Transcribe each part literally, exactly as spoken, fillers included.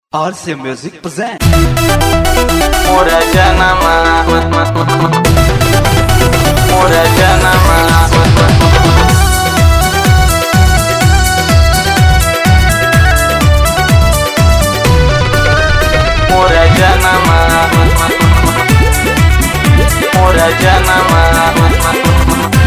R C Music present Mura Janama Mura Janama Mura Janama Mura Janama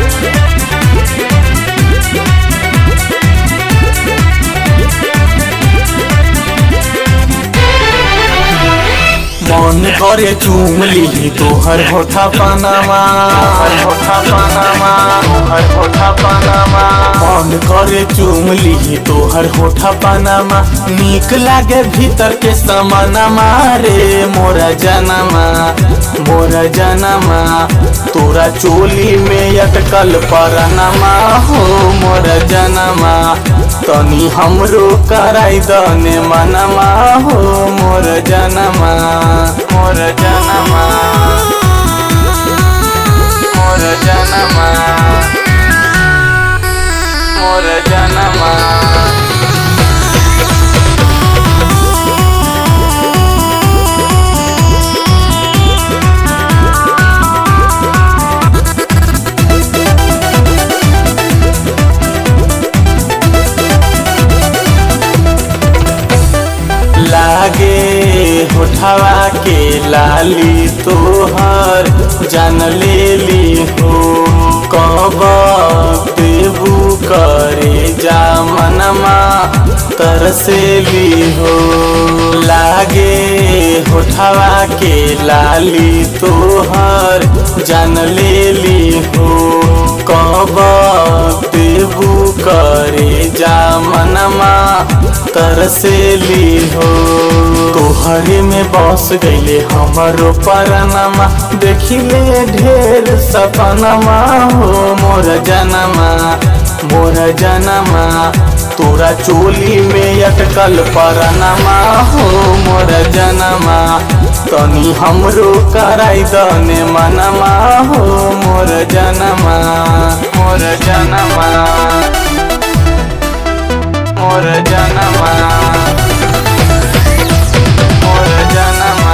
मन करे चूम ली तोहर होठा पनामा तोहर होठा पनामा तोहर होठा पनामा मन करे चूम ली तोहर होठा पनामा नीक लागे भीतर के समानमा रे मोरा जनमा मोरा जनमा तोरा चोली में अटकल परनमा हो मोरा जनमा तनी हमरो कराई दने मनमा हो मोर जनमा मोर जनमा मोर जनमा मोर जनमा लागे होठवा के लाली तोहर जान लेली हो कब देबू करे जा मनमा तरसेली हो लागे होठवा के लाली तोहर जान लेली हो कब देबू करे जा मनमा तरसेली हो तोहरे में बस गईले हमारो परनमा देखिले ढेर सपनमा हो मोर जनमा मोर जनमा तोरा चोली में अटकल परनमा हो मोर जनमा तनी हमरो कराई दने मनमा हो मोर जनमा मोर जनमा मोर जनमा मोर जनमा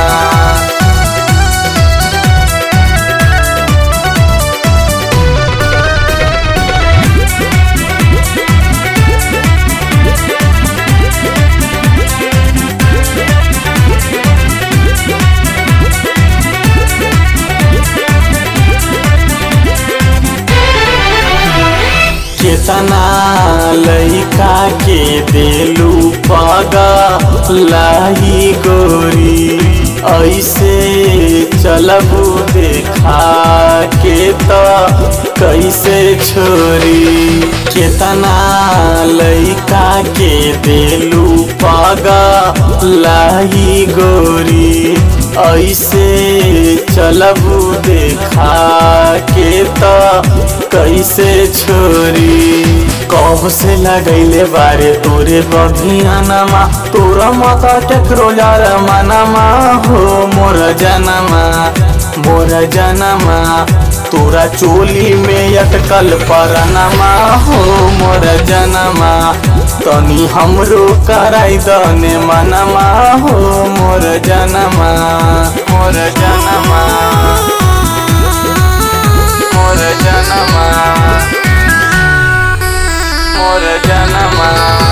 केतना लइका के देलू पागा लाही गोरी ऐसे चलबू देखा के तो कैसे छोरी केतना लइका के देलू पागा लाही गोरी ऐसे चलबू देखा के तो कैसे छोरी कब से लगैले बारे तोरे बभियानमा तोरा माता टकरो यार मनमा हो मोर जनमा मोर जनमा तोरा चोली में अटकल परनमा हो मोर जनमा तनी हमरो कराई दने मनमा हो मोर जनमा मोर जनमा मोर जनमा मोर जनमा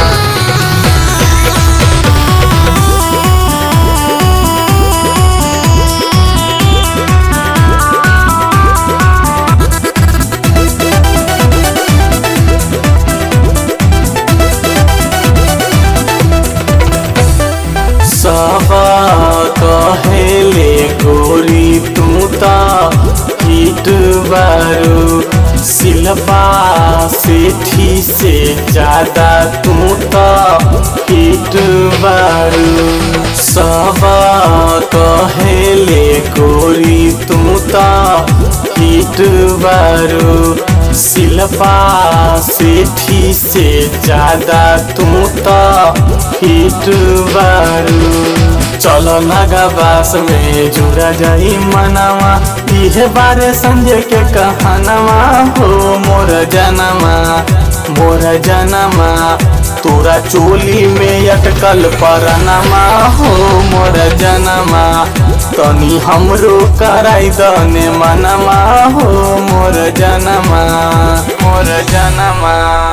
सब कहेले गोरी तू ता हिट बारू शिल्पा सेठी से ज्यादा तू तो हिट बारू सब कहेले गोरी तू तो हिट बारू शिल्पा सेठी से ज्यादा तू तो हिट बारू चलो नगबास में जुड़ा जाई मनवा इहे बारे संजय के कहानवा हो मोर जनमा मोर जनमा तोरा चोली में अटकल परनमा हो मोर जनमा तनी हमरो कराई दने मनमा हो मोर जनमा मोर जनमा।